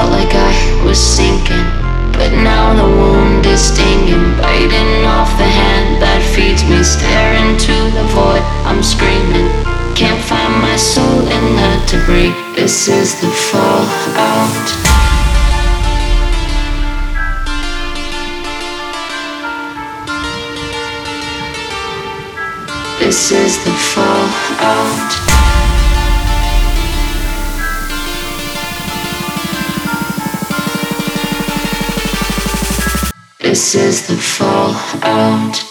felt like I was sinking, but now the wound is stinging, biting off the hand that feeds me, staring to the void, I'm screaming. Can't find my soul in the debris. This is the fallout. This is the fallout. This is the fallout.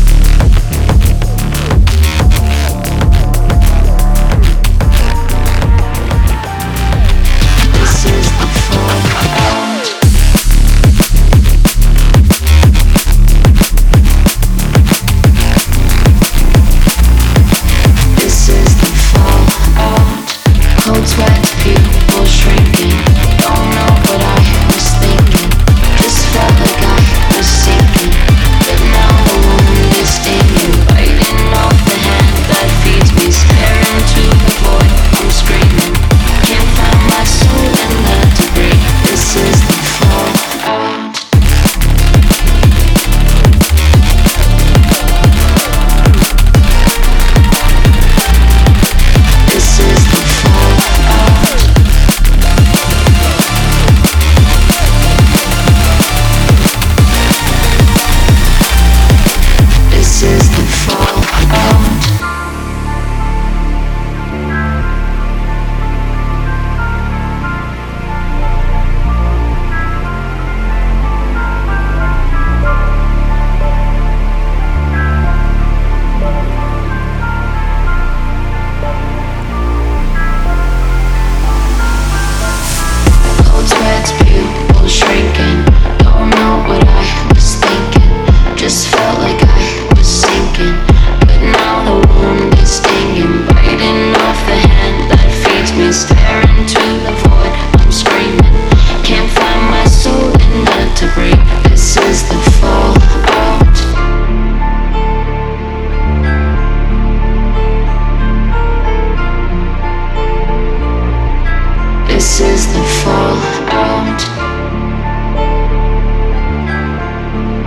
This is the fallout.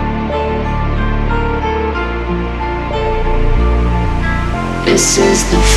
This is the